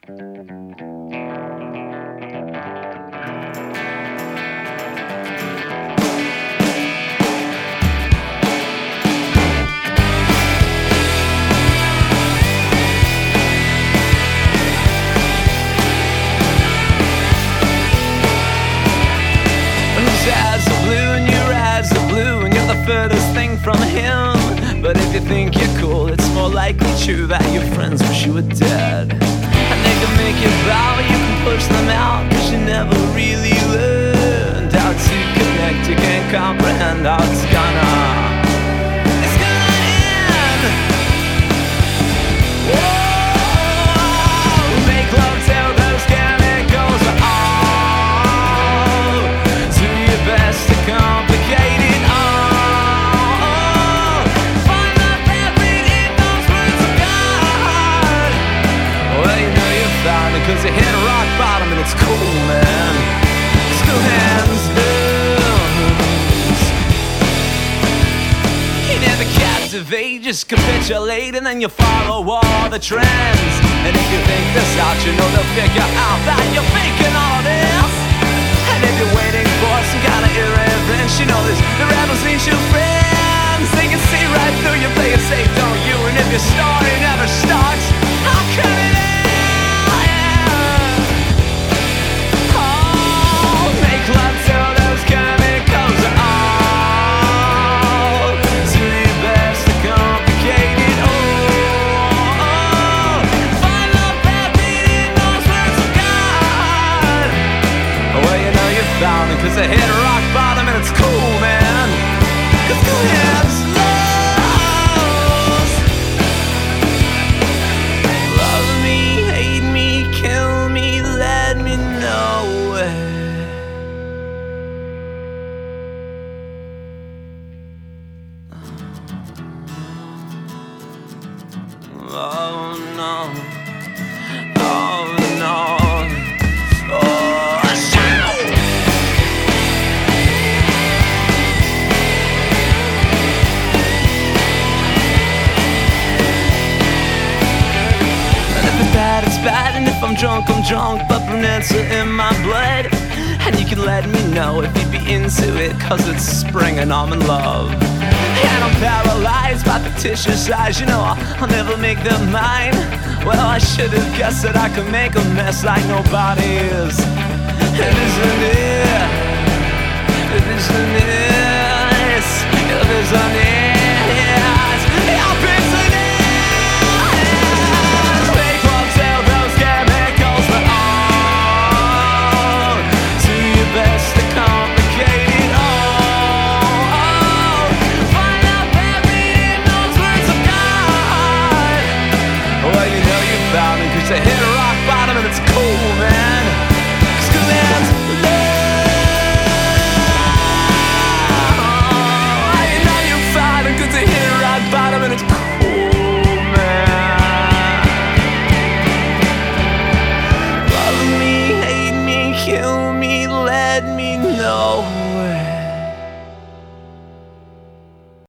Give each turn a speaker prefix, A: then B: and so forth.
A: Furthest thing from him. But if you think you're cool, it's more likely true that your friends wish you were dead. And they can make you bow, you can push them out, cause you never really learned how to connect. You can't comprehend how it's gonna end. Whoa, make love till those chemicals are all. Do your best to complicate it all. Cause you hit rock bottom and it's cool, man. Still hands loose. You never captivate, just capitulate, and then you follow all the trends. And if you think this out, you know they'll figure out that you're faking all this. And if you're waiting for some kind of irreverence, you know this, the rebels ain't your friends. They can see right through you, play it safe, don't you? And if your story never starts, how come it ends? Make love till those chemicals are all. Do your best to complicate it all. Find love happy in those words of God. Well, you know you found it, cause they hit rock bottom and it's cool, man. Cause go hands lost. Love me, hate me, kill me, let me know. Oh no, oh no, oh shoot. And if it's bad, it's bad, and if I'm drunk, but brunettes are in my blood. And you can let me know if you'd be into it, cause it's spring and I'm in love. And I'm paralyzed by fictitious eyes, you know I'll never make them mine. Well, I should have guessed that I could make a mess like nobody is. And isn't it? Isn't it? Isn't it?